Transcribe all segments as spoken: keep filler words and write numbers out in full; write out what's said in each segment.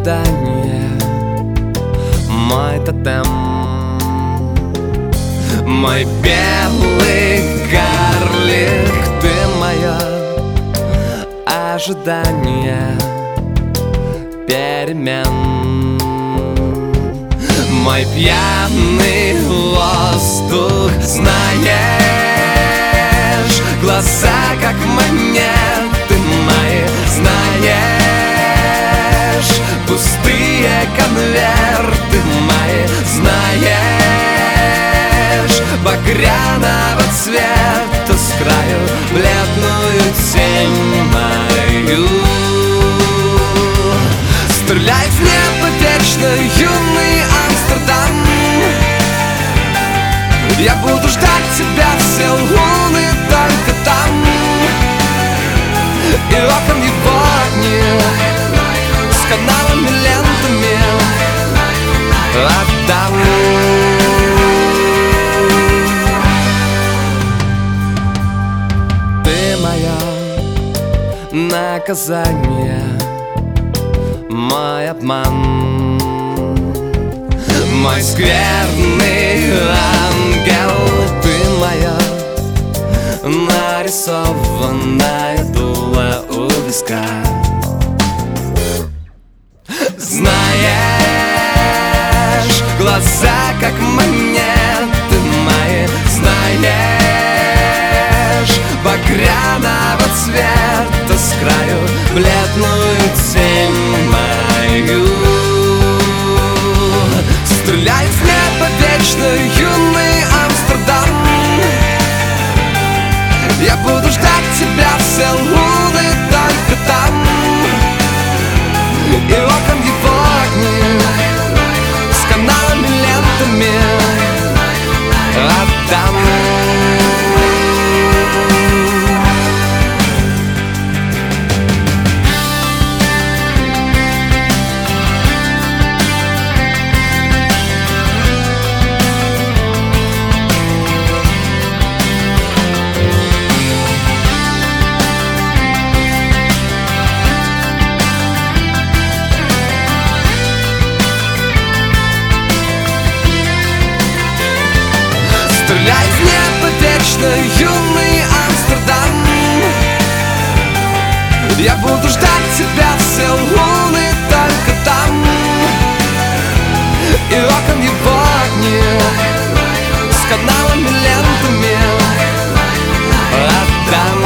ожидание, мой тотем, мой белый карлик, ты мое ожидание перемен, мой пьяный воздух, знаешь, глаза как монеты мои, знаешь, пустые конверты мои, знаешь, багряного цвета с краю бледную тень мою. Стреляй в небо вечно, юный Амстердам, я буду ждать тебя все луны только там, и окон его огни с каналами, лентами отдам. Ты мое наказание, мой обман, мой скверный ангел, ты моя нарисованная дуло у виска. Знаешь, глаза как монеты мои, знаешь, багряного цвета с краю бледную тень мою. Стреляй в небо вечно, юный Амстердам, я буду ждать тебя все луны только там, и окон его огни с каналами, лентами отдам. Стреляй в небо вечно, юный Амстердам, я буду ждать тебя все луны только там, и окон его огни с каналами, лентами отдам.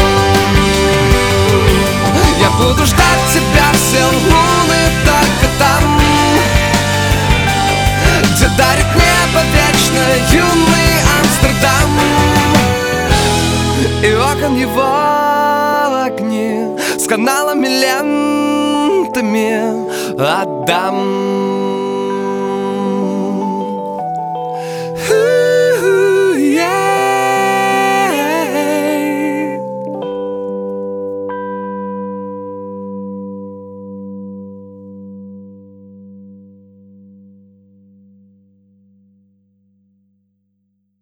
Я буду ждать тебя все луны только там, где дарит небо вечно, юный Амстердам, и окон его огни с каналами, лентами отдам.